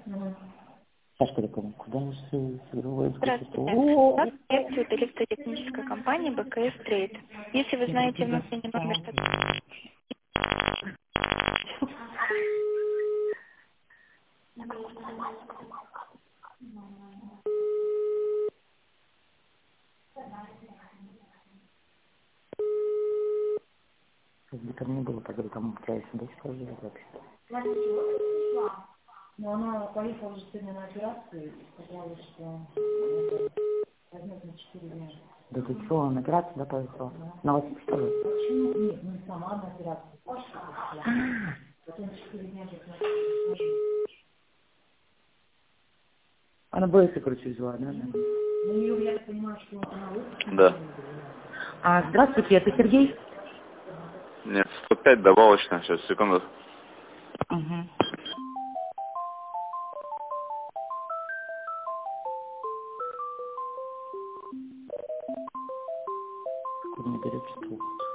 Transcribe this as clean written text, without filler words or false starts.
Сашка такая, куда же вы? Здравствуйте. У нас проект электротехнической компании БКС Трейд. Если вы знаете внутренний номер такой... Там не было, тогда там у тебя есть дочка уже вообще-то. Но она поехала уже сегодня на операцию и сказала, что возьмет на 4 дня. Да ты что, на операцию, да, поехала? На вас что же? Почему? Нет, ну сама на операцию. Потом 4 дня же Она боится, короче, взяла, да? у нее, я так понимаю, что она выпустила. Да. Здравствуйте, это Сергей? Нет, 105 добавочно. Сейчас, секунду. Угу. Не берет что.